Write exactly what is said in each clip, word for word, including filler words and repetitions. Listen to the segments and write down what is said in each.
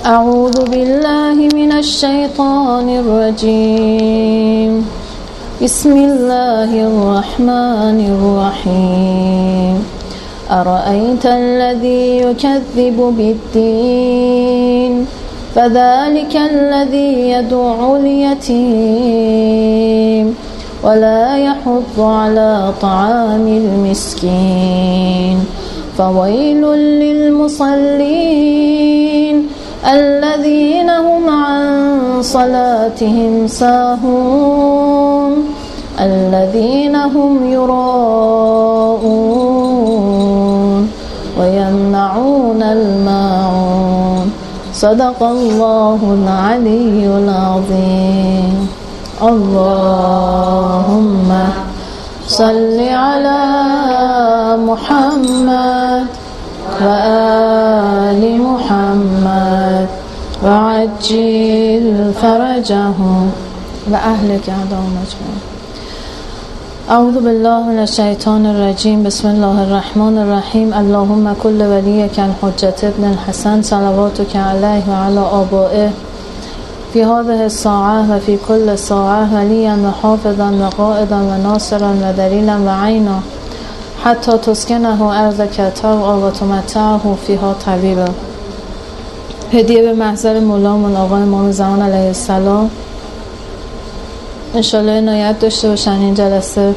اعوذ بالله من الشیطان الرجیم. بسم الله الرحمن الرحیم. أرأيت الذي يكذب بالدين فذلك الذي يدعو اليتيم ولا يحض على طعام المسكين فويل للمصلين الذين هم عن صلاتهم ساهون الذين هم يراءون ويمنعون الماعون. صدق الله العلي العظيم. اللهم صل على محمد وآل محمد وعجل فرجهم وأهلك أعداءهم أجمعين. اعوذ بالله من الشیطان الرجیم. بسم الله الرحمن الرحیم. اللهم كل وليك الحجة ابن الحسن صلواتك عليه وعلى آبائه في هذه الساعة وفي كل ساعة وليا وحافظا وقائدا وناصرا ودليلا وعينا حتى تسكنه أرضك طوعا وتمتعه فيها طويلا. هدیه به محضر مولامون آقای امام زمان علیه السلام. انشالله عنایت داشته باشن این جلسه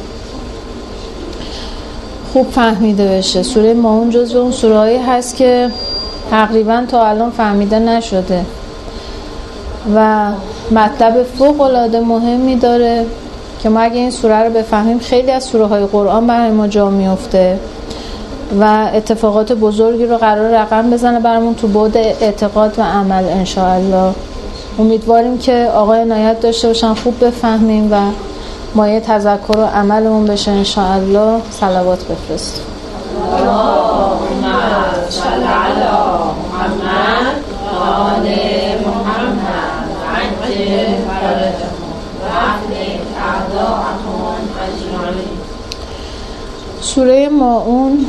خوب فهمیده بشه. سوره ماعون جزو اون سوره‌ای هست که تقریبا تا الان فهمیده نشده و مطلب فوق‌العاده مهمی داره که ما اگه این سوره رو بفهمیم خیلی از سوره‌های قرآن برای ما جا میفته و اتفاقات بزرگی رو قرار رقم بزنه برامون تو بعد اعتقاد و عمل انشاءالله. امیدواریم که آقای عنایت داشته باشن خوب بفهمیم و مایه تذکر و عملمون بشه انشاءالله. صلوات بفرست. اللهم صل علی محمد و آل محمد عجل فرجهم و اهلک اعداءهم اجمعین. سوره ماعون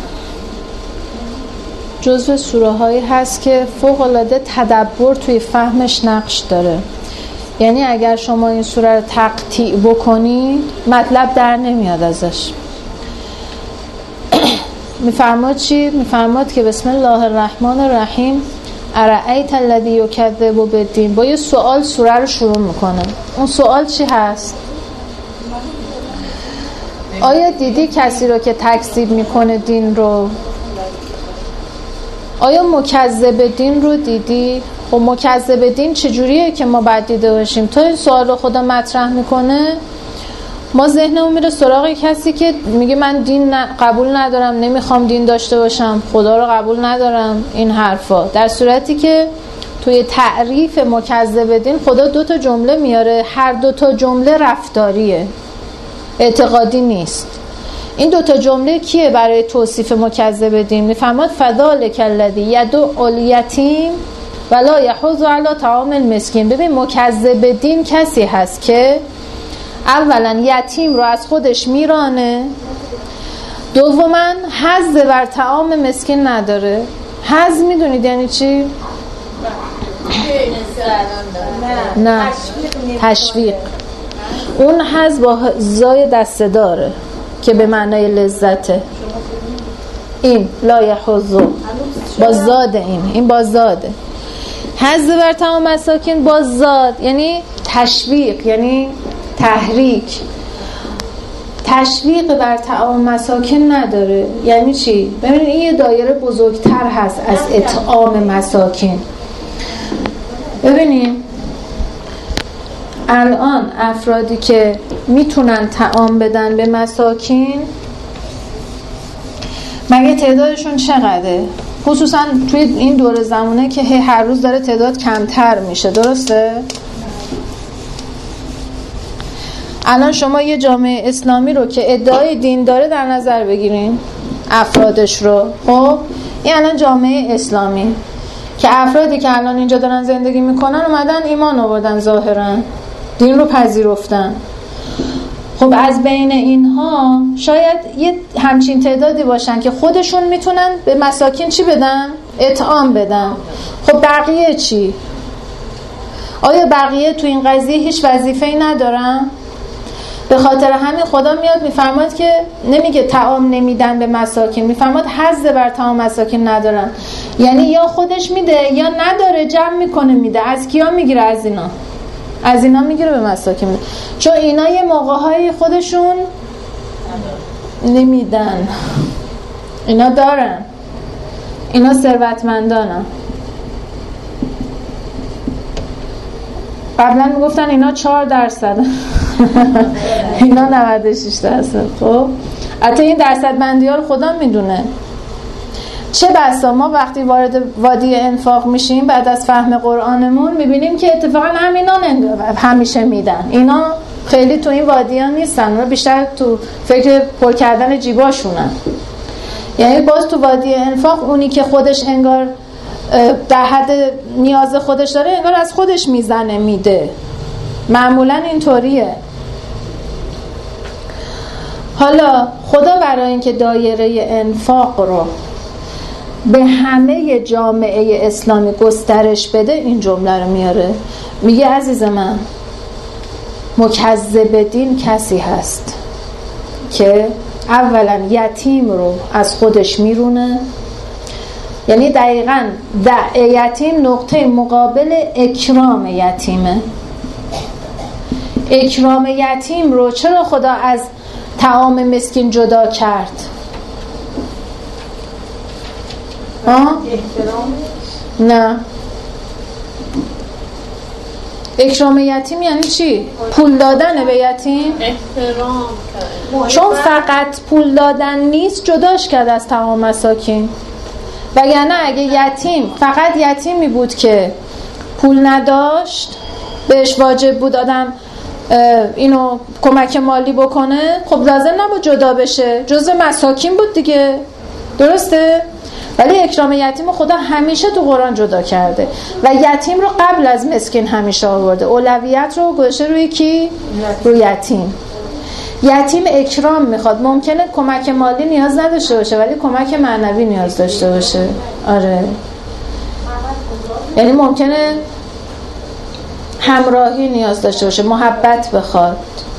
جزو سوره هایی هست که فوق العاده تدبر توی فهمش نقش داره. یعنی اگر شما این سوره رو تقطیع بکنید مطلب در نمیاد ازش. میفرماد چی؟ میفرماد که بسم الله الرحمن الرحیم. ارأیت الذی یکذب بالدین. با یه سوال سوره رو شروع میکنه. اون سوال چی هست؟ آیا دیدی کسی رو که تکذیب میکنه دین رو؟ آیا مکذب دین رو دیدی؟ خب مکذب دین چجوریه که ما باید دیده باشیم؟ تا این سوال رو خدا مطرح میکنه ما ذهنمون میره سراغ کسی که میگه من دین قبول ندارم، نمیخوام دین داشته باشم، خدا رو قبول ندارم، این حرفا. در صورتی که توی تعریف مکذب دین خدا دو تا جمله میاره، هر دو تا جمله رفتاریه، اعتقادی نیست. این دوتا جمله کیه برای توصیف مکذب دین؟ میفرماد فذلک الذی یدعو الیتیم ولا یحض علی طعام المسکین. ببین مکذب دین کسی هست که اولا یتیم رو از خودش میرانه، دوما حظ بر طعام مسکین نداره. حظ میدونید یعنی چی؟ نه تشویق. اون حظ با زای دسته داره که به معنای لذته. این لا یحضو با زاد، این این با زاده. حظ بر طعام مساکین با زاد یعنی تشویق، یعنی تحریک. تشویق بر طعام مساکین نداره. یعنی چی؟ ببینید این یه دایره بزرگتر هست از اطعام مساکین. ببینید الان افرادی که میتونن طعام بدن به مساکین مگه تعدادشون چقدره؟ خصوصا توی این دور زمانه که هر روز داره تعداد کمتر میشه، درسته؟ الان شما یه جامعه اسلامی رو که ادعای دین داره در نظر بگیرین، افرادش رو. خب این الان جامعه اسلامی که افرادی که الان اینجا دارن زندگی میکنن اومدن ایمان آوردن، ظاهرا دین رو پذیرفتن. خب از بین اینها شاید یه همچین تعدادی باشن که خودشون میتونن به مساکین چی بدن؟ اطعام بدن. خب بقیه چی؟ آیا بقیه تو این قضیه هیچ وظیفه‌ای ندارن؟ به خاطر همین خدا میاد میفرماد که نمیگه طعام نمیدن به مساکین، میفرماد حظ بر طعام مساکین ندارن، یعنی یا خودش میده یا نداره جمع میکنه میده. از کیا میگیره؟ از اینا، از اینا میگیره به مساکین میده، چون اینا یه موقع‌های خودشون نمیدن، اینا دارن، اینا ثروتمندانن. قبلا میگفتن اینا چهار درصد اینا نود و شش درصد. خب حتی این درصد بندی ها رو خدا میدونه. چه بسا ما وقتی وارد وادی انفاق میشیم بعد از فهم قرآنمون میبینیم که اتفاقا همینا همیشه میدن، اینا خیلی تو این وادی ها نیستن، اونا بیشتر تو فکر پر کردن جیباشونن. یعنی باز تو وادی انفاق اونی که خودش انگار در حد نیاز خودش داره انگار از خودش میزنه میده، معمولا اینطوریه. حالا خدا برای اینکه دایره انفاق رو به همه جامعه اسلامی گسترش بده این جمله رو میاره، میگه عزیز من مکذب دین کسی هست که اولا یتیم رو از خودش میرونه، یعنی دقیقاً دع یتیم نقطه مقابل اکرام یتیمه. اکرام یتیم رو چرا خدا از طعام مسکین جدا کرد؟ ها؟ نه، اکرام یتیم یعنی چی؟ پول دادن به یتیم؟ احترام. چون فقط پول دادن نیست جداش کرد از طعام مساکین. وگرنه اگه یتیم فقط یتیمی بود که پول نداشت بهش واجب بود آدم اینو کمک مالی بکنه، خب لازم نبود جدا بشه، جزء مساکین بود دیگه، درسته؟ ولی اکرام یتیم خدا همیشه تو قرآن جدا کرده و یتیم رو قبل از مسکین همیشه آورده، اولویت رو گذاشته روی کی؟ روی یتیم. یتیم اکرام میخواد، ممکنه کمک مالی نیاز نداشته باشه ولی کمک معنوی نیاز داشته باشه. آره، یعنی ممکنه همراهی نیاز داشته باشه، محبت بخواد.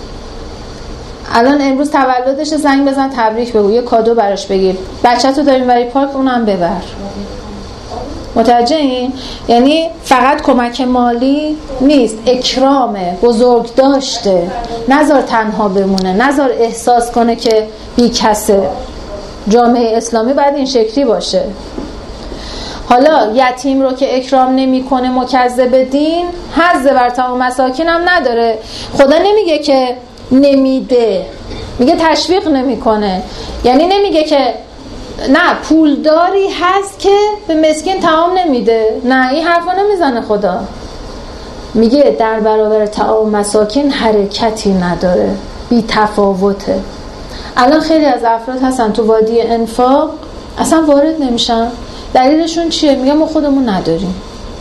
الان امروز تولدش، زنگ بزن تبریک بگو، یه کادو براش بگیر، بچه تو داریم بری پارک اونم ببر. متوجه این؟ یعنی فقط کمک مالی نیست، اکرامه، بزرگ داشته، نذار تنها بمونه، نذار احساس کنه که بی کسه. جامعه اسلامی باید این شکلی باشه. حالا یتیم رو که اکرام نمی کنه مکذب دین، حظ بر طعام مساکین هم نداره. خدا نمیگه که نمیده، میگه تشویق نمی کنه، یعنی نمیگه که نه پولداری هست که به مسکین طعام نمیده، نه این حرفا نمیزنه خدا. میگه در برابر طعام مساکین حرکتی نداره، بی تفاوته. الان خیلی از افراد هستن تو وادی انفاق اصلا وارد نمیشن، دلیلشون چیه؟ میگه ما خودمون نداریم،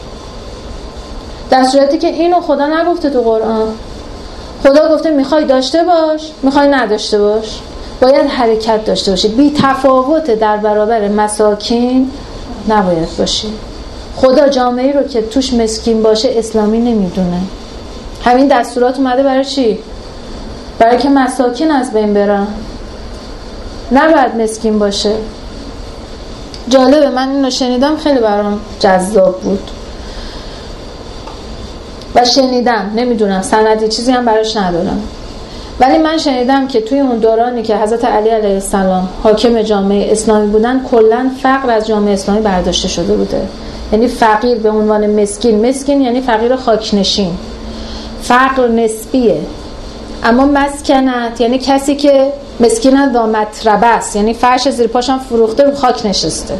در صورتی که اینو خدا نگفته تو قرآن. خدا گفته میخوای داشته باش، میخوای نداشته باش، باید حرکت داشته باشی، بی تفاوت در برابر مساکین نباید باشی. خدا جامعه‌ای رو که توش مسکین باشه اسلامی نمیدونه. همین دستورات اومده برای چی؟ برای که مساکین از بین برن، نباید مسکین باشه. جالبه، من اینو شنیدم خیلی برام جذاب بود و شنیدم، نمیدونم سندی چیزی هم براش ندارم، ولی من شنیدم که توی اون دورانی که حضرت علی علیه السلام حاکم جامعه اسلامی بودن کلاً فقر از جامعه اسلامی برداشته شده بوده. یعنی فقیر به عنوان مسکین، مسکین یعنی فقیر خاکنشین، فقر نسبیه. اما مسکنت یعنی کسی که مسکینت و مطربه است، یعنی فرش زیر پاشم فروخته رو خاک نشسته.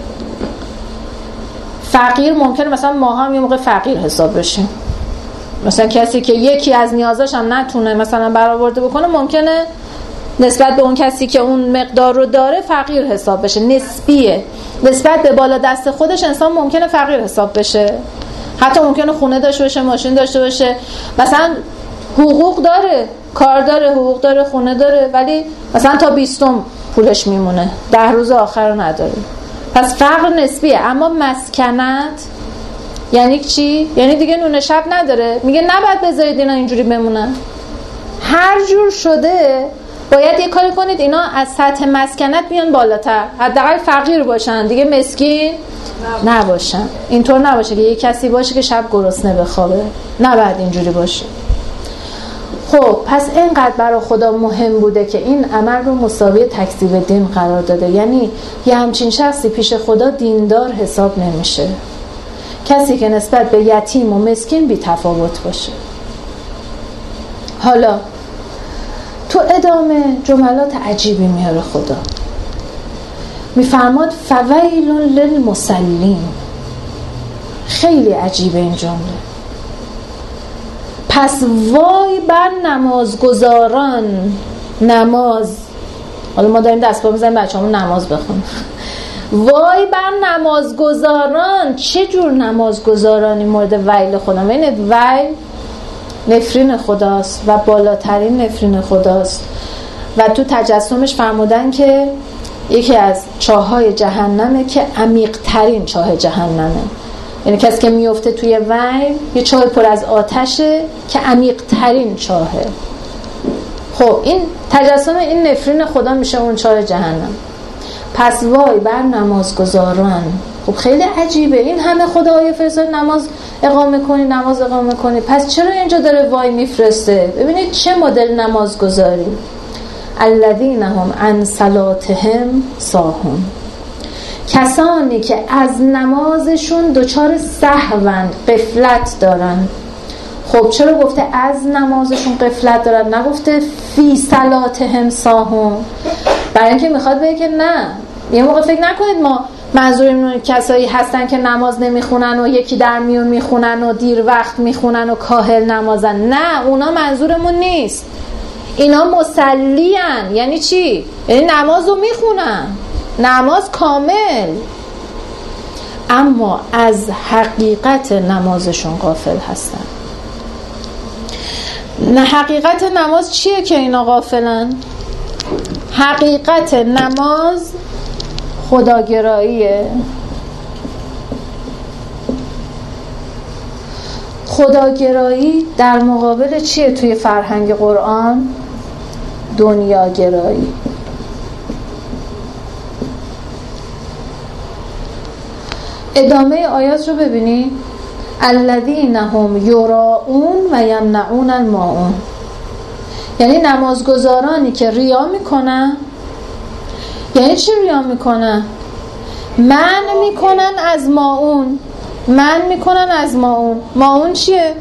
فقیر ممکنه مثلا ما هم یه موقع فقیر حساب بشیم، مثلا کسی که یکی از نیازاش هم نتونه مثلا برآورده بکنه ممکنه نسبت به اون کسی که اون مقدار رو داره فقیر حساب بشه، نسبیه. نسبت به بالا دست خودش انسان ممکنه فقیر حساب بشه، حتی ممکنه خونه داشته باشه، ماشین داشته باشه، مثلا حقوق داره، کار داره، حقوق داره، خونه داره، ولی مثلا تا بیستم پولش میمونه، ده روز آخر رو نداره. پس فقر نسبیه. اما مسکنت یعنی چی؟ یعنی دیگه نون شب نداره. میگه نباید بذارید اینا اینجوری بمونن، هر جور شده باید یه کاری کنید اینا از سطح مسکنت بیان بالاتر، حداقل فقیر باشن دیگه، مسکین نباشن. اینطور نباشه که یه کسی باشه که شب گرسنه بخوابه، نباید اینجوری باشه. خب پس اینقدر برای خدا مهم بوده که این عمل رو مساوی تکذیب دین قرار داده. یعنی یه همچین شخصی پیش خدا دیندار حساب نمیشه، کسی که نسبت به یتیم و مسکین بی تفاوت باشه. حالا تو ادامه جملات عجیبی میاره خدا، میفرماد فویل للمصلین. خیلی عجیبه این جمله. پس وای بر نمازگزاران. نماز، حالا ما داریم دست پا میزنیم بچه‌مون نماز بخونن. وای بر نمازگزاران. چه جور نمازگزارانی مورد ویل خدا؟ ببینید ویل نفرین خداست و بالاترین نفرین خداست و تو تجسمش فرمودن که یکی از چاه‌های جهنمه که عمیق‌ترین چاه جهنمه. یعنی کسی که میفته توی ویل یه چاه پر از آتشه که عمیق‌ترین چاهه. خب این تجسم این نفرین خدا میشه اون چاه جهنم. پس وای بر نمازگزاران. خب خیلی عجیبه، این همه خدا آیه فرستاد نماز اقامه کنی نماز اقامه کنی، پس چرا اینجا داره وای میفرسته؟ ببینید چه مدل نمازگزاری. الذین هم عن صلاتهم ساهون. کسانی که از نمازشون دچار سهوند، غفلت دارن. خب چرا گفته از نمازشون غفلت دارن، نگفته فی صلاتهم ساهون؟ برای اینکه میخواد بگه که نه، یه موقع فکر نکنید ما منظورمون کسایی هستن که نماز نمیخونن و یکی در میون میخونن و دیر وقت میخونن و کاهل نمازن. نه، اونا منظورمون نیست. اینا مسلیان. یعنی چی؟ یعنی نماز رو میخونن، نماز کامل، اما از حقیقت نمازشون غافل هستن. نه، حقیقت نماز چیه که اینا غافلن؟ حقیقت نماز خداگراییه. خداگرایی در مقابل چیه توی فرهنگ قرآن؟ دنیاگرایی. ادامه آیات رو ببینید. الذین هم یراؤون و یمنعون الماعون. یعنی نمازگزارانی که ریا میکنن. یعنی چی ریا میکنن؟ منع میکنن از ماعون. منع میکنن از ماعون. ماعون چیه؟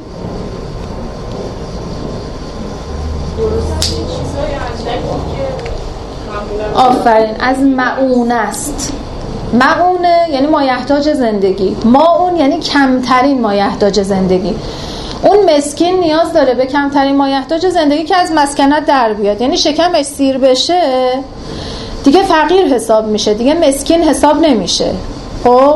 آفرین، از معون است. معونه یعنی مایحتاج زندگی، ماعون یعنی کمترین مایحتاج زندگی. اون مسکین نیاز داره به کمترین مایحتاج زندگی که از مسکنت در بیاد. یعنی شکمش سیر بشه دیگه فقیر حساب میشه، دیگه مسکین حساب نمیشه. خب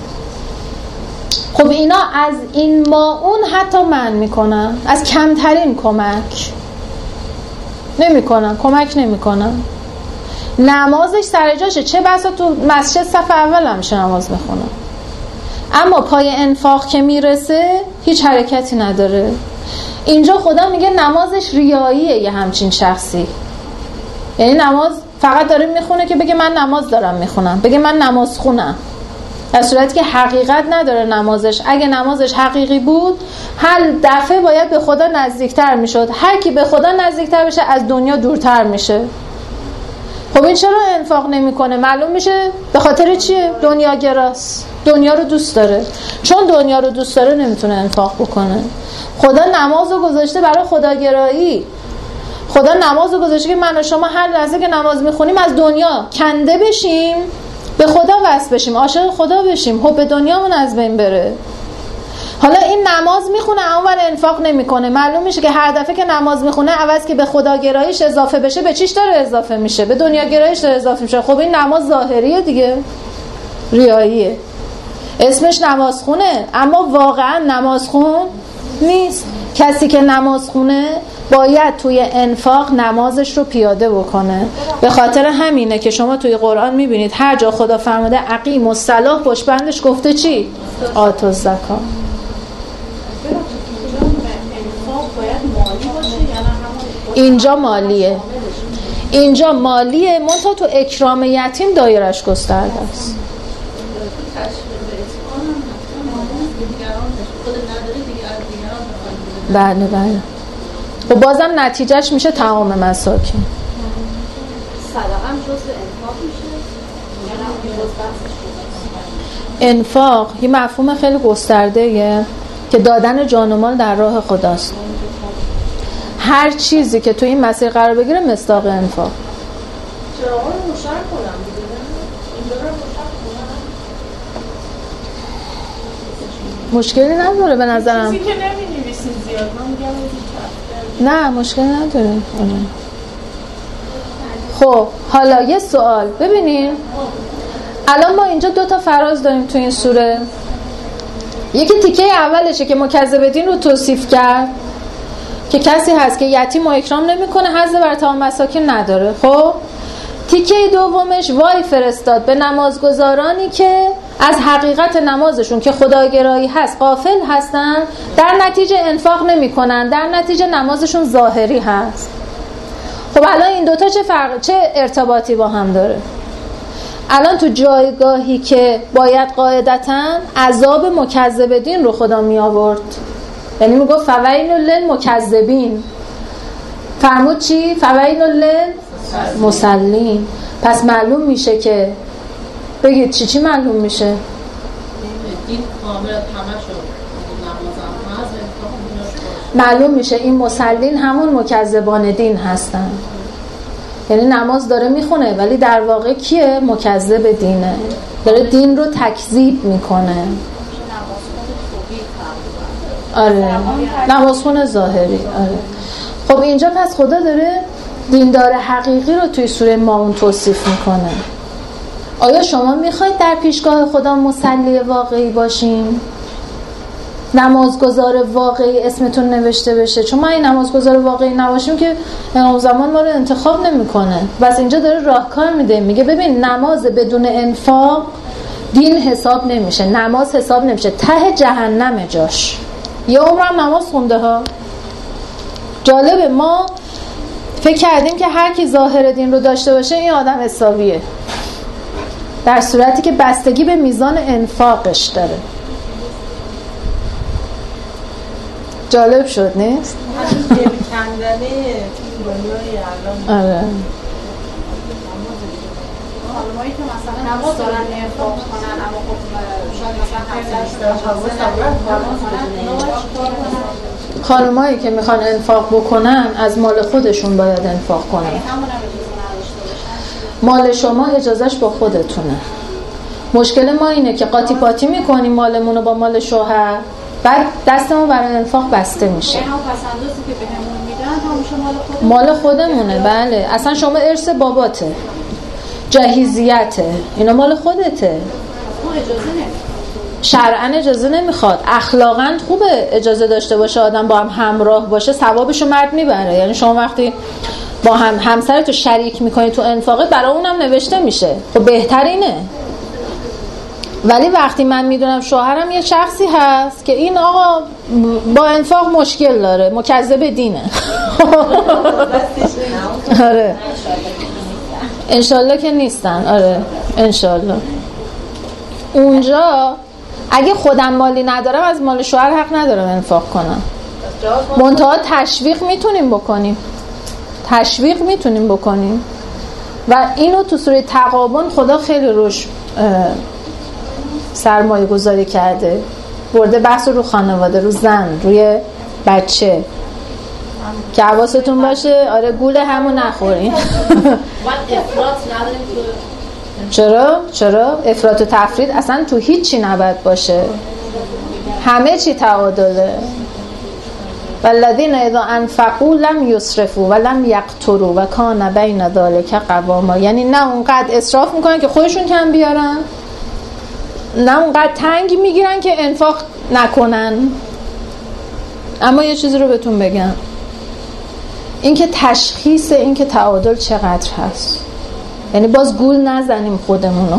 خب اینا از این ماعون حتی منع میکنن، از کمترین کمک نمیکنن، کمک نمیکنن. نمازش سر جاشه، چه بسا تو مسجد صف اول هم شه نماز میخونن، اما پای انفاق که میرسه هیچ حرکتی نداره. اینجا خدا میگه نمازش ریاییه یه همچین شخصی. یعنی نماز فقط داره میخونه که بگه من نماز دارم میخونم، بگه من نماز خونم، در صورتی که حقیقت نداره نمازش. اگه نمازش حقیقی بود هر دفعه باید به خدا نزدیکتر میشد. هر کی به خدا نزدیکتر بشه از دنیا دورتر میشه. خب این چرا انفاق نمیکنه؟ معلوم میشه به خاطر چیه؟ دنیاگراست، دنیا رو دوست داره. چون دنیا رو دوست داره نمیتونه انفاق بکنه. خدا نماز رو گذاشته برای خداگرایی. خدا نماز رو گذاشته که من و شما هر لحظه که نماز میخونیم از دنیا کنده بشیم، به خدا وصل بشیم، عاشق خدا بشیم، حب دنیامون از بین بره. حالا این نماز میخونه اما ول انفاق نمیکنه. معلوم میشه که هر دفعه که نماز میخونه عوض که به خدا گرایش اضافه بشه، به چیش داره اضافه میشه؟ به دنیا گرایش داره اضافه میشه. خب این نماز ظاهریه دیگه، ریاییه. اسمش نماز خونه اما واقعا نماز خون نیست. کسی که نماز خونه باید توی انفاق نمازش رو پیاده بکنه. به خاطر همینه که شما توی قرآن میبینید هر جا خدا فرموده اقیم الصلاة پشت بندش گفته چی؟ آتوا الزکات. اینجا مالیه، اینجا مالیه، منتها تو اکرام یتیم دایرش گسترده است. بله بله. و بازم نتیجهش میشه تمام مساکن. صدقه هم جزء انفاق میشه؟ انفاق یه مفهوم خیلی گسترده‌ایه که دادن جان و مال در راه خداست. هر چیزی که تو این مسیر قرار بگیره مصداق انفاق. چراغا رو روشن کنم دیگه. اینجا رو روشن کنم. مشکلی نداره به نظرم. چیزی که نمی‌نویسین زیاد من میگم نه مشکل نداره. خب حالا یه سوال ببینین، الان ما اینجا دو تا فراز داریم تو این سوره. یکی تیکه اولشه که مکذب دین رو توصیف کرد که کسی هست که یتیم و اکرام نمیکنه، حظ بر تمام مساکین نداره. خب تیکه دومش وای فرستاد به نمازگزارانی که از حقیقت نمازشون که خداگرایی هست غافل هستن، در نتیجه انفاق نمیکنن، در نتیجه نمازشون ظاهری هست. خب الان این دوتا چه فرق، چه ارتباطی با هم داره؟ الان تو جایگاهی که باید قاعدتاً عذاب مکذب دین رو خدا می آورد، یعنی می گفت فویل للمکذبین، فرمود چی؟ فویل للمصلین. پس معلوم میشه که بگید چی چی معلوم میشه؟ دین کامل همه شد معلوم میشه این مصلین همون مکذبان دین هستن، یعنی نماز داره میخونه ولی در واقع کیه؟ مکذب دینه، داره دین رو تکذیب میکنه. آره نمازخون ظاهری. آره خب اینجا پس خدا داره دیندار حقیقی رو توی سوره ماعون توصیف میکنه. آیا شما میخواید در پیشگاه خدا مصلی واقعی باشین؟ نمازگزار واقعی اسمتون نوشته بشه؟ چون ما این نمازگزار واقعی نباشیم که امام زمان ما رو انتخاب نمیکنه. بس اینجا داره راهکار میده، میگه ببین نماز بدون انفاق دین حساب نمیشه، نماز حساب نمیشه، ته جهنم جاش. یه عمرم نماز خونده ها. جالبه ما فکر کردیم که هر کی ظاهر دین رو داشته باشه این آدم حسابیه، در صورتی که بستگی به میزان انفاقش داره. جالب شد نیست؟ همین دل کندنه دنیای الان. آره خانمایی که مثلا نماز دارن انفاق کنن اما خب شاید مثلا خانمایی که میخوان انفاق بکنن از مال خودشون باید انفاق کنن. مال شما اجازهش با خودتونه. مشکل ما اینه که قاطی پاتی میکنیم مالمونو با مال شوهر، بعد دستمون برای انفاق بسته میشه. هم پسندوزی که بهمون میدن همون مال خودمون. مال خودمونه. بله اصلا شما ارث باباته، جهیزیته، اینا مال خودته. ما اجازه نمیدیم. شرعاً اجازه نمیخواد. اخلاقاً خوبه اجازه داشته باشه آدم با هم همراه باشه، ثوابشو مرد میبره. یعنی شما وقتی با هم همسرتو شریک میکنی تو انفاقه برای اونم نوشته میشه، خب بهترینه. ولی وقتی من میدونم شوهرم یه شخصی هست که این آقا با انفاق مشکل داره، مکذب دینه، آره انشالله که نیستن، آره انشالله. اونجا اگه خودم مالی ندارم از مال شوهر حق ندارم انفاق کنم. منتها تشویق میتونیم بکنیم، تشویق میتونیم بکنیم و اینو تو سوره تغابن خدا خیلی روش سرمایه گذاری کرده، برده بحث رو خانواده، رو زن، روی بچه، که حواستون باشه آره گول همو نخورین. چرا؟ چرا؟ افراط و تفرید اصلا تو هیچی نباید باشه، همه چی تعادله. والذین اذا انفقوا لم یسرفوا ولم یقتروا و کان بین ذلک قواما. یعنی نه اونقدر اسراف میکنن که خودشون کم بیارن، نه اونقدر تنگ میگیرن که انفاق نکنن. اما یه چیزی رو بهتون بگم، این که تشخیص این که تعادل چقدر هست، یعنی باز گول نزنیم خودمونو.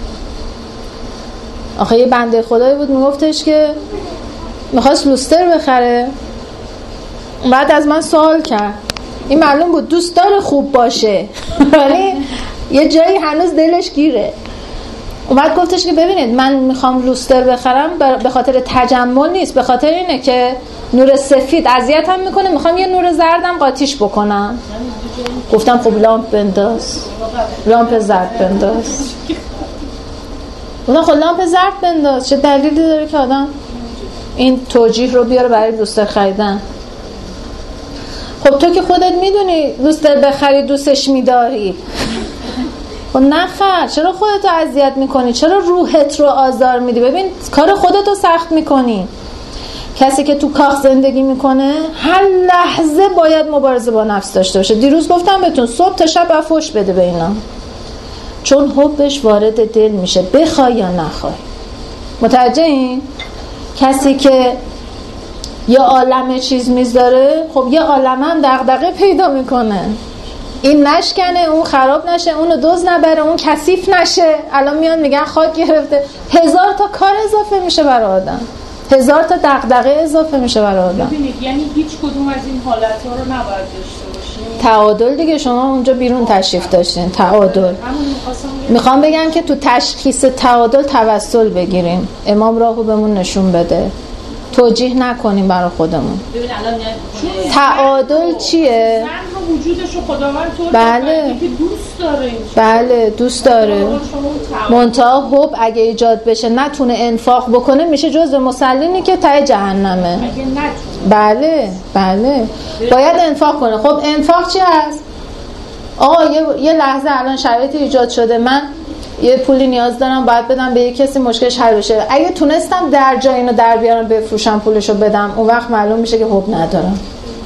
آخه یه بنده خدایی بود میگفتش که میخواست لوستر بخره، بعد از من سوال کرد این معلوم بود دوست داره خوب باشه ولی یه جایی هنوز دلش گیره. اومد گفتش که ببینید من میخوام لوستر بخرم به خاطر تجمل نیست، به خاطر اینه که نور سفید اذیتم میکنه، میخوام یه نور زردم قاطیش بکنم. گفتم خب لامپ بنداز، لامپ زرد بنداز. گفتم خب لامپ زرد بنداز، چه دلیلی داره که آدم این توجیه رو بیاره برای لوستر خریدن؟ خب تو که خودت میدونی لوستر بخری دوستش میداری، خب نخر. چرا خودتو اذیت میکنی؟ چرا روحت رو آزار میدی؟ ببین کار خودتو سخت میکنی. کسی که تو کاخ زندگی میکنه هر لحظه باید مبارزه با نفس داشته باشه. دیروز گفتم بهتون صبح تا شب باید فحش بده به اینا، چون حبش وارد دل میشه بخوای یا نخوای. متوجه این؟ کسی که یه عالمه چیز میذاره، خب یه عالمه هم دغدغه پیدا میکنه، این نشکنه، اون خراب نشه، اونو دوز نبره، اون کثیف نشه. الان میان میگن خاک گرفته، هزار تا کار اضافه میشه برای آدم، هزار تا دغدغه اضافه میشه برای آدم. ببینید یعنی هیچ کدوم از این حالت‌ها رو نباید داشته باشیم. تعادل دیگه، شما اونجا بیرون تشریف داشتین. تعادل میخوام بگم که تو تشخیص تعادل توسل بگیریم، امام راهو بهمون نشون بده، توجیه نکنیم برای خودمون. ببین الان تعادل چیه؟ زن رو وجودش رو خداوند طور بله که دوست داره. بله دوست داره. منتها حب اگه ایجاد بشه نتونه انفاق بکنه میشه جزء مسلینی که ته جهنمه. اگه نتونه. بله بله باید انفاق کنه. خب انفاق چی هست؟ آقا یه, یه لحظه الان شرایطی ایجاد شده، من یه پولی نیاز دارم باید بدم به یه کسی مشکلش حل بشه، اگه تونستم در جای اینو در بیارم بفروشم پولشو بدم، اون وقت معلوم میشه که حب ندارم.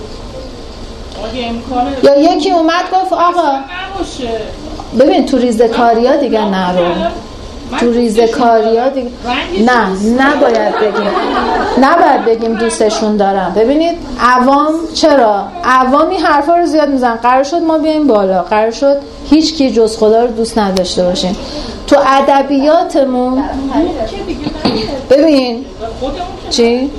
یا یکی اومد گفت آقا ببین تو ریزکاریا دیگه نرو، تو ریزکاریا دیگه نه نباید بگیم نباید بگیم دوستشون دارم. ببینید عوام چرا عوامی حرفا رو زیاد میزنن، قرار شد ما بیایم بالا، قرار شد هیچ کی جز خدا رو دوست نداشته باشیم. تو ادبیاتمون ببین چی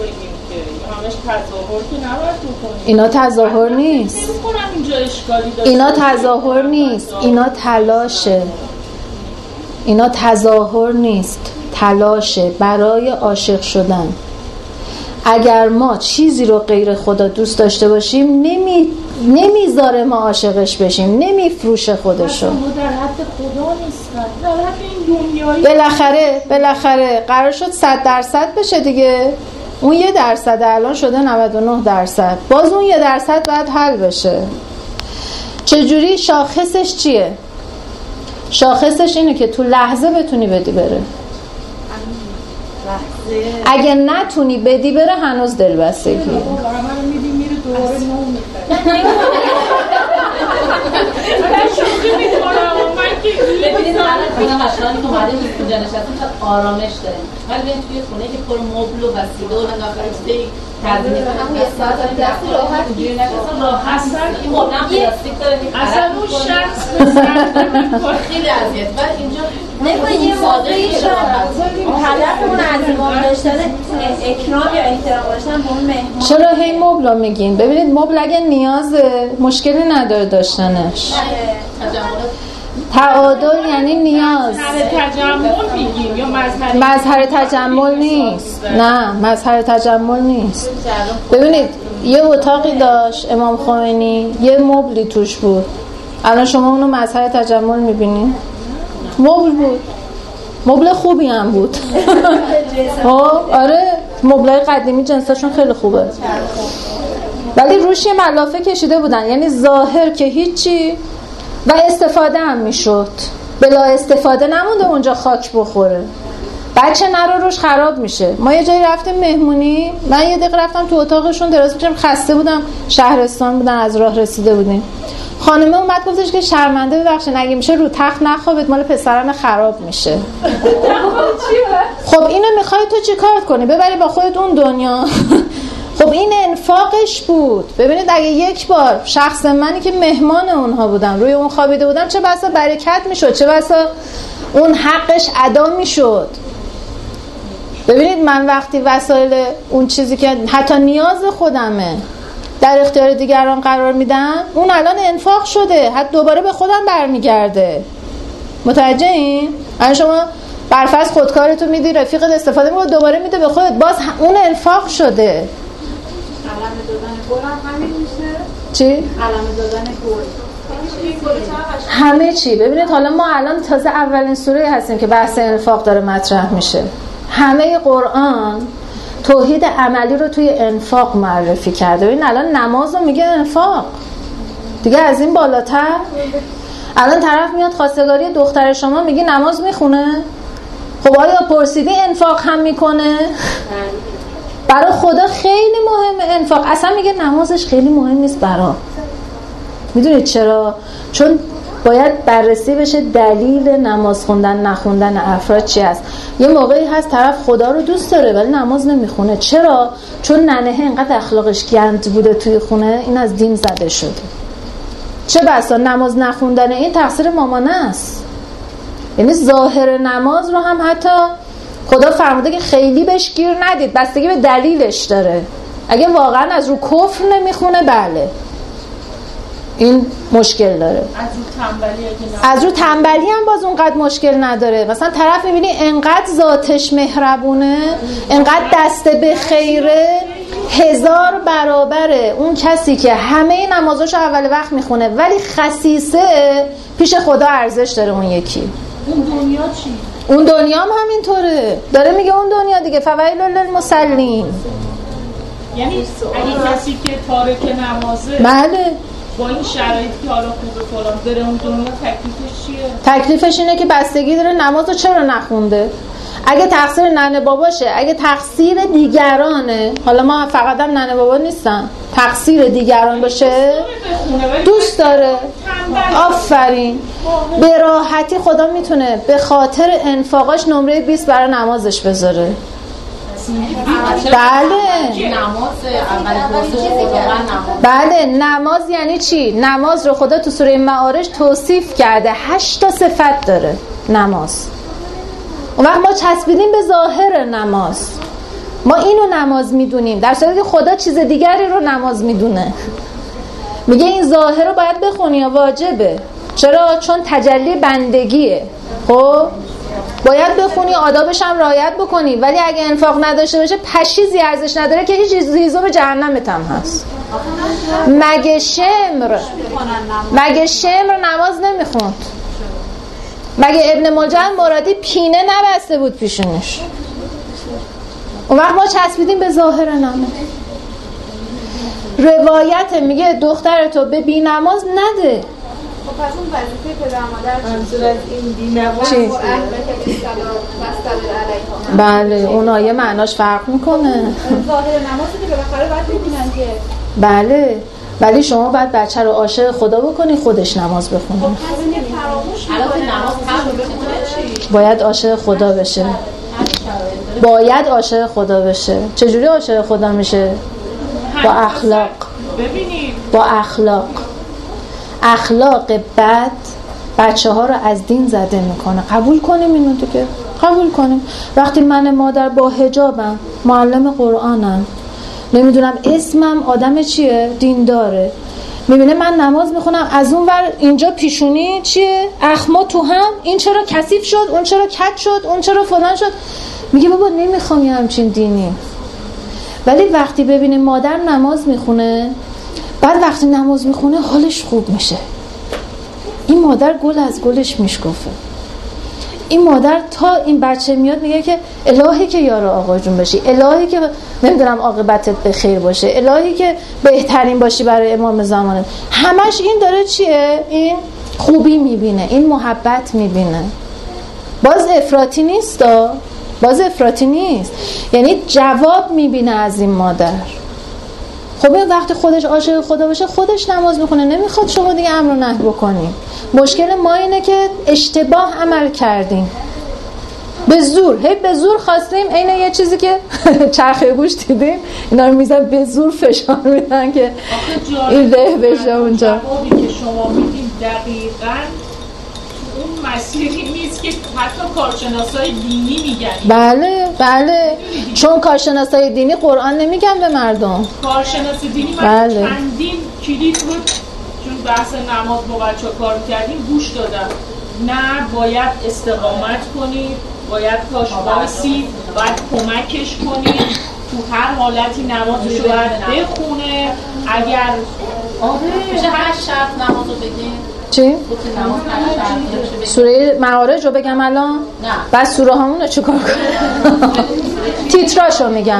اینا تظاهر نیست، اینا تظاهر نیست، اینا تلاشه، اینا تظاهر نیست، تلاشه برای عاشق شدن. اگر ما چیزی رو غیر خدا دوست داشته باشیم نمی نمیذاره ما عاشقش بشیم، نمیفروشه خودشو. ما در حد خدا نیستن، در حد این دنیایی. بالاخره بالاخره قرار شد صد درصد بشه دیگه، اون یه درصد الان شده نود و نه درصد، باز اون یه درصد باید حل بشه. چجوری؟ شاخصش چیه؟ شاخصش اینه که تو لحظه بتونی بدی بره. اگه نتونی بدی بره هنوز دلبستگی. همه رو میدی میره دوباره نو میخوره. من شوخی میکنم من که ببینید الان اینا مشغولی که اومده بود اینجا نشستیم تا آرامش داریم، ولی بیاین توی خونه که پر مبل و وسیله و نگاه چیزی تزیین کنیم همون یه ساعت دست راحت اینجوری نشستم راحت اصلا این مبل پلاستیک داره اصلا اون شخص خیلی اذیت. ولی اینجا نکنه یه موضوعی شد هدفمون از امام داشتن اکرام یا احترام داشتن به اون مهمان. چرا هی مبل میگین؟ ببینید مبل اگه نیازه مشکلی نداره داشتنش. تعادل یعنی نیاز. مظهر تجمل میگیم یا مظهر مظهر تجمل نیست. نه مظهر تجمل نیست. ببینید یه اتاقی داشت امام خمینی، یه مبلی توش بود، الان شما اونو مظهر تجمل میبینید؟ مبل بود، مبل خوبی هم بود. آره مبلای قدیمی جنساشون خیلی خوبه، ولی روش یه ملافه کشیده بودن، یعنی ظاهر که هیچی و استفاده هم میشد، بلا استفاده نمونده اونجا خاک بخوره، بچه نرو روش خراب میشه. ما یه جایی رفتیم مهمونی، من یه دقیقه رفتم تو اتاقشون دراز کشیدم، خسته بودم، شهرستان بودن، از راه رسیده بودیم. خانمه اومد گفتش که شرمنده ببخشید اگه میشه رو تخت نخوابید مال پسرم خراب میشه. خب اینو میخوای تو چی کار کنی؟ ببری با خودت اون دنیا؟ خب این انفاقش بود. ببینید اگه یک بار شخص منی که مهمان اونها بودم روی اون خوابیده بودم چه بسا برکت میشد، چه بسا اون حقش ادا میشد. ببینید من وقتی وسایل اون چیزی که حتی نیاز خودمه در اختیار دیگران قرار میدم، اون الان انفاق شده، حتی دوباره به خودم برمیگرده. متوجه این؟ الان شما برفرض خودکارتو میدی رفیقت استفاده میکنه دوباره میده به خودت، باز اون انفاق شده. علم دادن گل هم همین میشه؟ چی؟ علم دادن گل همه چی. ببینید حالا ما الان تازه اولین سوره هستیم که بحث انفاق داره مطرح میشه. همه قرآن توحید عملی رو توی انفاق معرفی کرده. ببین الان نماز رو میگه انفاق، دیگه از این بالاتر؟ الان طرف میاد خواستگاری دختر شما میگه نماز میخونه، خب آیا پرسیدی انفاق هم میکنه؟ برای خدا خیلی مهمه انفاق، اصلا میگه نمازش خیلی مهم نیست برا. میدونید چرا؟ چون باید بررسی بشه دلیل نماز خوندن نخوندن افراد چی است. یه موقعی هست طرف خدا رو دوست داره ولی نماز نمیخونه. چرا؟ چون ننه اینقدر اخلاقش گند بوده توی خونه، این از دین زده شده. چه بسا نماز نخوندن این تقصیر مامانه است. یعنی ظاهر نماز رو هم حتی خدا فرموده که خیلی بهش گیر ندید، بستگی به دلیلش داره. اگه واقعا از رو کفر نمیخونه بله این مشکل داره. از رو تنبلی اگه از رو تنبلی هم باز اونقدر مشکل نداره. مثلا طرف میبینی انقدر ذاتش مهربونه، انقدر دست به خیره، هزار برابره اون کسی که همه نمازاشو اول وقت میخونه ولی خسیسه پیش خدا ارزش داره. اون یکی اون دنیا چی؟ اون دنیا هم همینطوره. داره میگه اون دنیا دیگه فویل للمصلین. یعنی اگه کسی که تارک نمازه بله با این شرایطی که حالا خوبه فلان بره اون دنیا، تکلیفش چیه؟ تکلیفش اینه که بستگی داره نمازو چرا نخونده. اگه تقصیر ننه باباشه، اگه تقصیر دیگرانه، حالا ما فقط هم ننه بابا نیستن، تقصیر دیگران باشه دوست داره، آفرین، به راحتی خدا میتونه به خاطر انفاقاش نمره بیست برای نمازش بذاره. بله بله نماز یعنی چی؟ نماز رو خدا تو سوره معارج توصیف کرده، هشت تا صفت داره نماز. اون وقت ما چسبیدیم به ظاهر نماز، ما اینو نماز میدونیم، در صورتی که خدا چیز دیگری رو نماز میدونه. میگه این ظاهر رو باید بخونی یا واجبه. چرا؟ چون تجلی بندگیه. خب باید بخونی، آدابش هم رعایت بکنی، ولی اگه انفاق نداشته باشه پشیزی ارزش نداره که هیچ چیزی به جهنمت هم هست. مگه شمر مگه شمر نماز نمیخوند؟ مگه ابن ملجم مرادی پینه نبسته بود پیشونش؟ اون وقت ما چسبیدیم به ظاهر نماز. روایت میگه دخترتو به بی نماز نده. خب پس اون وظیفه پدر مادر منظور از این بی نماز چی؟ بله اون آیه معناش فرق میکنه. ظاهر نمازی که بالاخره باید ببینن که بله ولی شما باید بچه رو عاشق خدا بکنی خودش نماز بخونه. خب پس این فراموش الان نماز هم بخونه باید عاشق خدا بشه. باید عاشق خدا بشه. چجوری عاشق خدا میشه؟ با اخلاق. ببینید با اخلاق. اخلاق بد بچه ها رو از دین زده میکنه. قبول کنیم اینو دیگه، قبول کنیم. وقتی من مادر با حجابم، معلم قرآنم، نمیدونم اسمم آدم چیه، دینداره، میبینه من نماز میخونم، از اون ور اینجا پیشونی چیه، اخما تو هم، این چرا کثیف شد، اون چرا کج شد، اون چرا فلان شد، میگه بابا نمیخوام یه همچین دینی. ولی وقتی ببینه مادر نماز میخونه، بعد وقتی نماز میخونه حالش خوب میشه. این مادر گل از گلش میشکفه. این مادر تا این بچه میاد میگه که الهی که یار آقا جون باشی، الهی که نمیدونم عاقبتت به خیر باشه، الهی که بهترین باشی برای امام زمانه. همش این داره چیه؟ این خوبی میبینه، این محبت میبینه. باز افراطی نیست دا. باز افراطی نیست، یعنی جواب میبینه از این مادر. خب این وقتی خودش عاشق خدا باشه خودش نماز میخونه، نمیخواد شما دیگه امر و نهی بکنیم. مشکل ما اینه که اشتباه عمل کردیم، به زور، هی به زور خواستیم. عین یه چیزی که چرخه گوش دیدیم اینا رو میزن به زور فشار میدن که این ره بشه اونجا. جوابی که شما میدین دقیقاً اون مسیری نیست که حتی کارشناسای دینی میگن. بله بله، چون کارشناسای دینی قرآن نمیگن به مردم. کارشناس دینی من بله. چندین کلیپ رو چون بحث نماز با بچه ها کار کردیم گوش دادم. نه باید استقامت کنید، باید پاش بایسید، باید کمکش کنید، تو هر حالتی نمازش رو باید بخونه. اگر میشه هشت شرط نماز رو بگیم. چی؟ سوره معارج رو بگم الان؟ نه. بعد سوره همون رو چیکار کنم؟ تیتراشو میگم.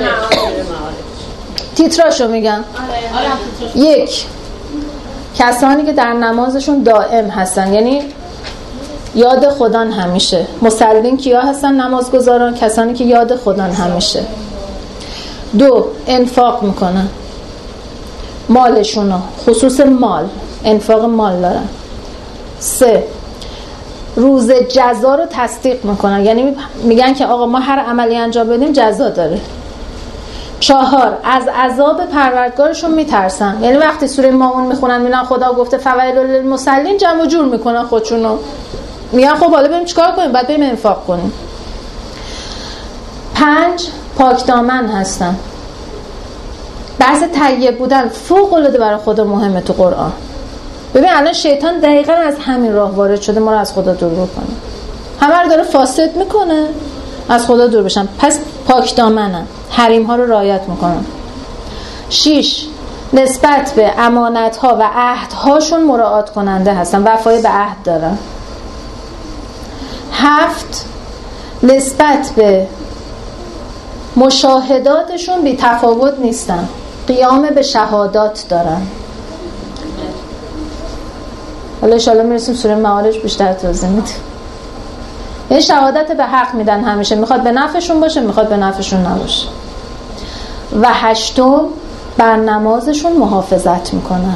تیتراشو میگم. یک، کسانی که در نمازشون دائم هستن، یعنی یاد خدان همیشه. مسلمین کیا هستن؟ نمازگزاران، کسانی که یاد خدان همیشه. دو، انفاق میکنن مالشونو، خصوص مال، انفاق مال دارن. سه، روز جزا رو تصدیق میکنن، یعنی میگن که آقا ما هر عملی انجام بدیم جزا داره. چهار، از عذاب پروردگارشون میترسن، یعنی وقتی سوره ماعون میخونن میبینن خدا گفته فویل للمصلین جمع و جور میکنن خودشونو، میگن خب حالا بریم چیکار کنیم؟ بعد بریم انفاق کنیم. پنج، پاک دامن هستن. بحث طیب بودن فوق العاده برای خدا مهمه تو قرآن. ببین الان شیطان دقیقاً از همین راه وارد شده ما رو از خدا دور بکنه، همه رو داره فاسد میکنه از خدا دور بشن. پس پاک دامنن، حریم ها رو رعایت میکنن. شش، نسبت به امانت ها و عهد هاشون مراعات کننده هستن، وفای به عهد دارن. هفت، نسبت به مشاهداتشون بی تفاوت نیستن، قیام به شهادات دارن. حالا انشاءالله میرسیم سوره معارج بیشتر توضیح میده. یعنی شهادت به حق میدن همیشه، میخواد به نفعشون باشه میخواد به نفعشون نباشه. و هشتم، بر نمازشون محافظت میکنن.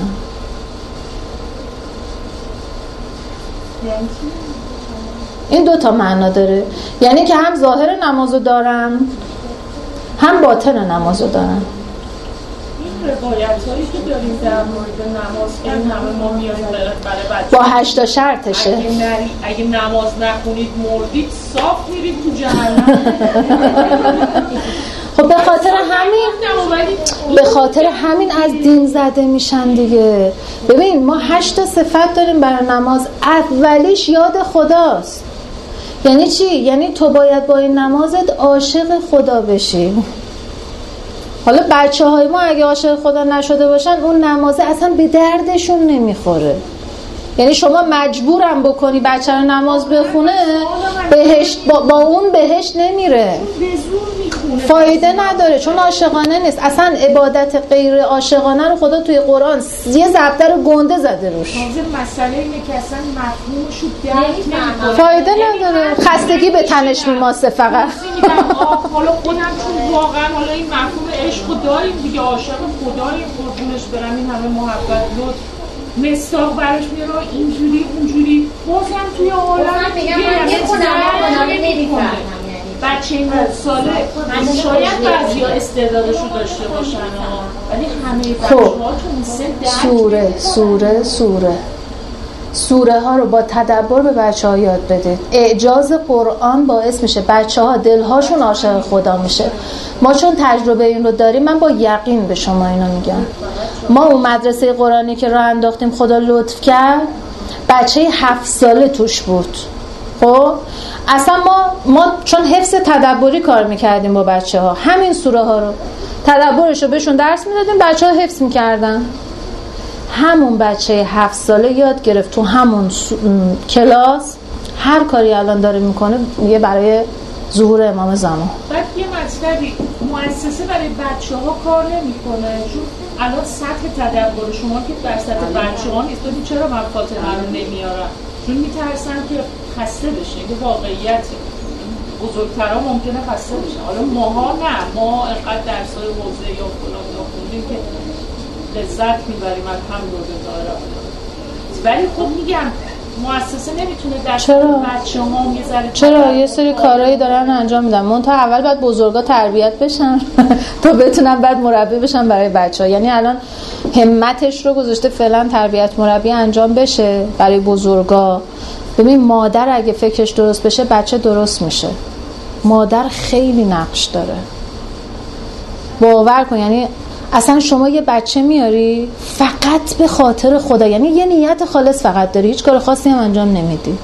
این دو تا معنا داره، یعنی که هم ظاهر نمازو دارن هم باطن نمازو دارن. این روایتایی که داریم در مورد نماز این همه ما میاریم برای بچه با هشتا شرطشه. اگه, نری... اگه نماز نخونید مردید صاف میرید تو جهنم. خب به خاطر همین به خاطر همین از دین زده میشن دیگه. ببین ما هشت صفت داریم برای نماز، اولیش یاد خداست. یعنی چی؟ یعنی تو باید با این نمازت عاشق خدا بشی. حالا بچه های ما اگه عاشق خدا نشده باشن اون نمازه اصلا به دردشون نمیخوره. یعنی شما مجبورم بکنی بچه رو نماز بخونه، بهشت با, با اون بهشت نمیره، فایده نداره چون عاشقانه نیست. اصلا عبادت غیر عاشقانه رو خدا توی قرآن یه ضربه رو گنده زده روش. مسئله اینه که اصلا مفهومشو درک نمی‌کنه، فایده نداره، خستگی به تنش میماسه فقط. حالا خودم چون واقعا حالا این مفهوم عشق رو داریم دیگه، عاشق خداییم، قربونش برم، این همه محبت لطف مستاق براش میاره اینجوری اونجوری، بازم توی عالم میگم من یه خودم خودم نمی‌فهمم. بچه این ساله شاید بعضیا استعدادشو داشته باشن ولی همه بچه‌ها تو اون سن سوره سوره سوره سوره ها رو با تدبر به بچه ها یاد بدید. اعجاز قرآن باعث میشه بچه ها دلهاشون عاشق خدا میشه. ما چون تجربه این رو داریم، من با یقین به شما اینو میگم، ما اون مدرسه قرآنی که راه انداختیم خدا لطف کرد بچه هفت ساله توش بود. خب اصلا ما ما چون حفظ تدبری کار میکردیم با بچه ها، همین سوره ها رو تدبرش رو بهشون درس میدادیم، بچه ها حفظ میکردن. همون بچه هفت ساله یاد گرفت تو همون کلاس هر کاری الان داره میکنه یه برای ظهور امام زمان. بعد یه مطلبی مؤسسه برای بچه ها کار نمیکنه چون الان سطح تدبر شما که در سطح بچه ها نیست. ببین چرا من فاطمه رو نمیارم؟ چون میترسن که خسته بشه. یه واقعیتی بزرگترها ممکنه خسته بشه. حالا ماها نه، ما اینقدر درسای حوزه یا فلان یا خوندیم که لذت میبریم الحمدلله. ولی خب میگم مؤسسه نمیتونه در بچه‌هام یه ذره چرا یه سری کارهایی دارن انجام میدن. من تا اول بعد بزرگا تربیت بشن تا بتونن بعد مربی بشن برای بچه‌ها. یعنی الان همتش رو گذاشته فعلا تربیت مربی انجام بشه برای بزرگا، ببین مادر اگه فکرش درست بشه بچه درست میشه. مادر خیلی نقش داره، باور کن. یعنی اصلا شما یه بچه میاری فقط به خاطر خدا، یعنی یه نیت خالص فقط داری، هیچ کار خاصی هم انجام نمیدی،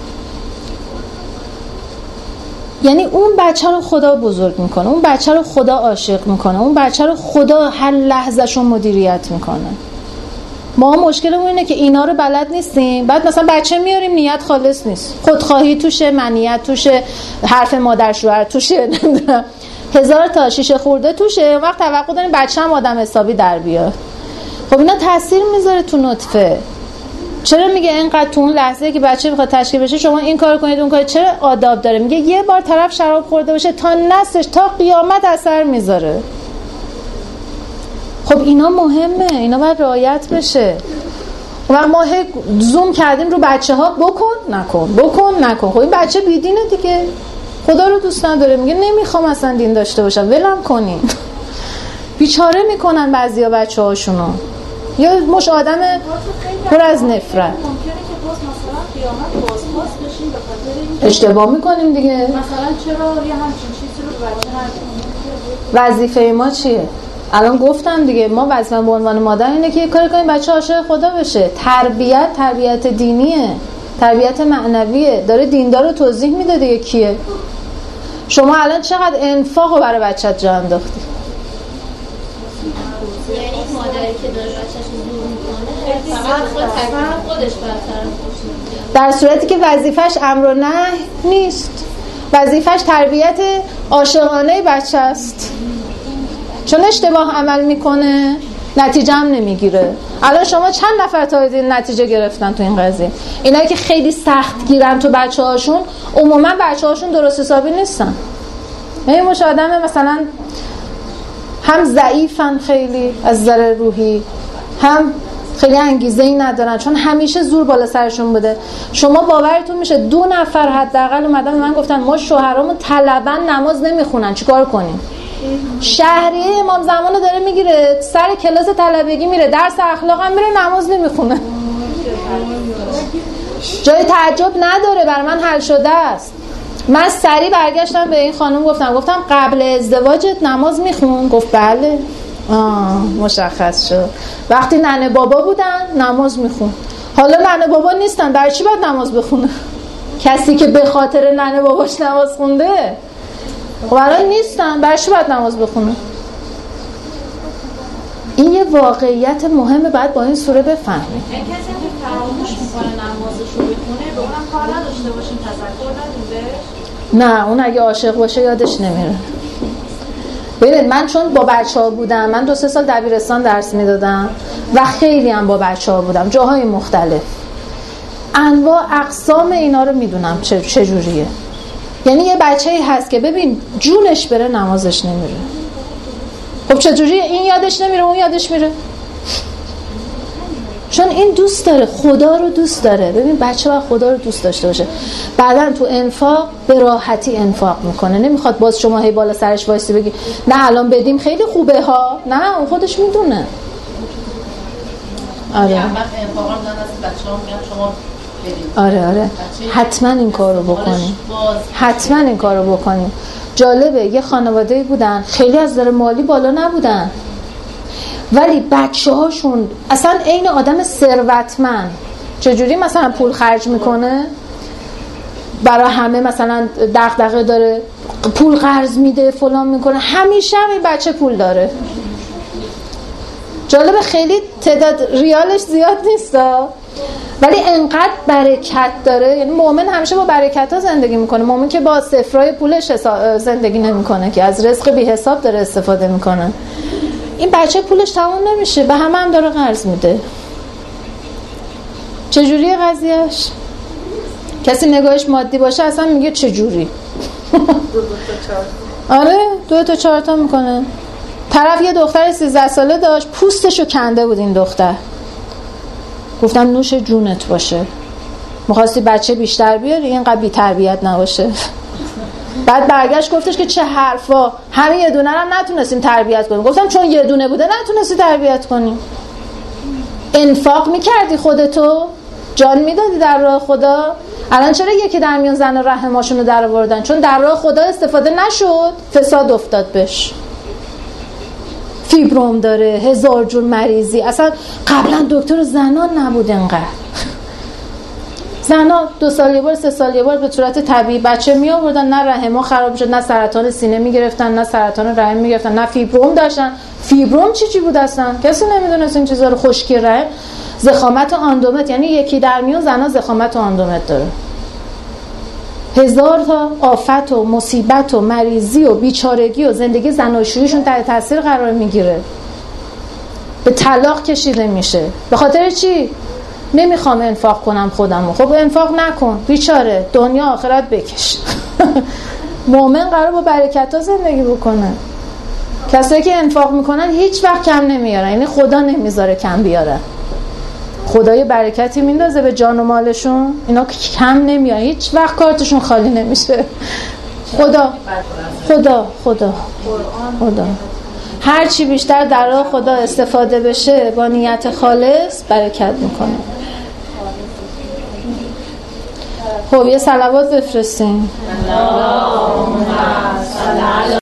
یعنی اون بچه رو خدا بزرگ میکنه، اون بچه رو خدا عاشق میکنه، اون بچه رو خدا هر لحظه‌شو مدیریت میکنه. ما مشکلمون اینه که اینا رو بلد نیستیم. بعد مثلا بچه میاریم نیت خالص نیست، خودخواهی توشه، منیت توشه، حرف مادر شوهر توشه، نمیدونم هزار تا شیشه خورده توشه. وقت توقع داریم بچه هم آدم حسابی در بیاد. خب اینا تاثیر میذاره تو نطفه. چرا میگه اینقدر تو اون لحظه که بچه بخواد تشکیل بشه شما این کار کنید اون کار؟ چرا آداب داره؟ میگه یه بار طرف شراب خورده باشه تا نسلش تا قیامت اثر میذاره. خب اینا مهمه، اینا باید رعایت بشه. و ما هی زوم کردیم رو بچه ها، بکن نکن بکن نکن. خب این بچه بیدینه دیگه، خدا رو دوست نداره، میگه نمیخوام اصلا دین داشته باشم، ولم کنین. بیچاره میکنن بعضیا بچه هاشونو، یا مش آدم پر از نفرت. ممکنه که باز مثلا قیامت باز باز بشین به خاطر اینکه اشتباه میکنیم دیگه. مثلا چرا یه همچین چیزی رو بچه نکنیم؟ وظیفه ما چیه؟ الان گفتم دیگه، ما وظیفه به عنوان مادر اینه که یه کاری کنیم بچه عاشق خدا بشه. تربیت تربیت دینیه، تربیت معنویه. داره دیندار رو توضیح میده دیگه کیه. شما الان چقدر انفاق رو برای بچت جا انداختی؟ یعنی مادری که داره بچه‌ش رو دور میکنه فقط خود تکلیف خودش برطرف میشه، در صورتی که وظیفش امر و نهی نیست، وظیفش تربیت عاشقانه بچه است. چون اشتباه عمل میکنه نتیجه هم نمیگیره. الان شما چند نفر تا این نتیجه گرفتن تو این قضیه؟ اینایی که خیلی سخت گیرن تو بچه هاشون عموما بچه هاشون درست حسابی نیستن. یعنی مش آدم مثلا هم ضعیفن خیلی از نظر روحی، هم خیلی انگیزه‌ای ندارن چون همیشه زور بالا سرشون بوده. شما باورتون میشه دو نفر حداقل اومدن به من گفتن ما شوهرامون طلباً نماز نمیخونن، چیکار کنیم؟ شهریه امام زمانو داره میگیره، سر کلاس طلبگی میره، درس اخلاق هم میره، نماز نمیخونه. جای تعجب نداره، برای من حل شده است. من سریع برگشتم به این خانم گفتم گفتم قبل ازدواجت نماز میخون؟ گفت بله. آه مشخص شد. وقتی ننه بابا بودن نماز میخون، حالا ننه بابا نیستن، برای چی باید نماز بخونه؟ کسی که به خاطر ننه باباش نماز خونده خب الان نیستن، برای چی باید نماز بخونه؟ این یه واقعیت مهمه، باید با این سوره بفهمیم. این کسی که فراموش میکنه نمازش رو بخونه به اونم کار نداشته باشیم، تذکر ندیم بهش؟ نه، اون اگه عاشق باشه یادش نمیره. ببینید من چون با بچه‌ها بودم، من دو سه سال دبیرستان درس میدادم و خیلی هم با بچه‌ها بودم جاهای مختلف، انواع اقسام اینا رو میدونم چه چجوریه. یعنی یه بچه‌ای هست که ببین جونش بره نمازش نمیره. خب چجوریه؟ این یادش نمیره اون یادش میره، چون این دوست داره، خدا رو دوست داره. ببین بچه باید خدا رو دوست داشته باشه. بعدن تو انفاق به راحتی انفاق میکنه، نمیخواد باز شما هی بالا سرش وایسی بگی نه الان بدیم خیلی خوبه ها، نه اون خودش میدونه. آره آره آره حتما این کار رو بکنیم، حتما این کار رو بکنیم. جالبه یه خانواده‌ای بودن خیلی از نظر مالی بالا نبودن ولی بچه هاشون اصلا عین آدم ثروتمند. چجوری مثلا پول خرج میکنه برای همه، مثلا دغدغه داره، پول قرض میده فلان میکنه، همیشه هم این بچه پول داره. جالبه خیلی تعداد ریالش زیاد نیست ولی انقدر برکت داره. یعنی مؤمن همیشه با برکت ها زندگی میکنه، مؤمن که با صفرای پولش زندگی نمیکنه، که از رزق بی حساب داره استفاده میکنه. این بچه پولش تمام نمیشه، به همه هم داره قرض میده. چجوریه قضیهش؟ کسی نگاهش مادی باشه اصلا میگه چجوری؟ آره دو تا چهار تا میکنه. طرف یه دختر سیزده ساله داشت، پوستشو کنده بود این دختر. گفتم نوش جونت باشه، می‌خواستی بچه بیشتر بیاری اینقدر بی تربیت نباشه. بعد برگشت گفتش که چه حرفا، همین یه دونه رو نتونستیم تربیت کنیم. گفتم چون یه دونه بوده نتونستی تربیت کنیم. انفاق میکردی خودتو، جان میدادی در راه خدا، الان چرا یکی در میون زن رحماشون رو در آوردن؟ چون در راه خدا استفاده نشد، فساد افتاد بهش. فیبروم داره، هزار جور مریضی. اصلا قبلا دکتر زنان نبود انقدر. زنا دو سال یه بار سه سال یه بار به صورت طبیعی بچه می آوردن، نه رحم‌ها خراب شد، نه سرطان سینه می گرفتن، نه سرطان رحم می گرفتن، نه فیبروم داشتن. فیبروم چی چی بود اصلا؟ کسی نمیدونست این چیزا رو. خشکی رحم، ضخامت آندومت، یعنی یکی در میون زنا ضخامت آندومت داره. هزار تا آفت و مصیبت و مریضی و بیچارگی و زندگی زناشوییشون تحت تاثیر قرار میگیره. به طلاق کشیده میشه. به خاطر چی؟ نمیخوام انفاق کنم خودمو. خب انفاق نکن، بیچاره، دنیا آخرت بکش. مؤمن قرار با برکت ها زندگی بکنه. کسایی که انفاق میکنن هیچ وقت کم نمیارن، یعنی خدا نمیذاره کم بیارن. خدای برکتی میندازه به جان و مالشون، اینا کم نمیاد، هیچ وقت کارتشون خالی نمیشه. خدا خدا خدا خدا هر چی بیشتر در راه خدا استفاده بشه با نیت خالص برکت میکنه. خب یه صلوات بفرستیم.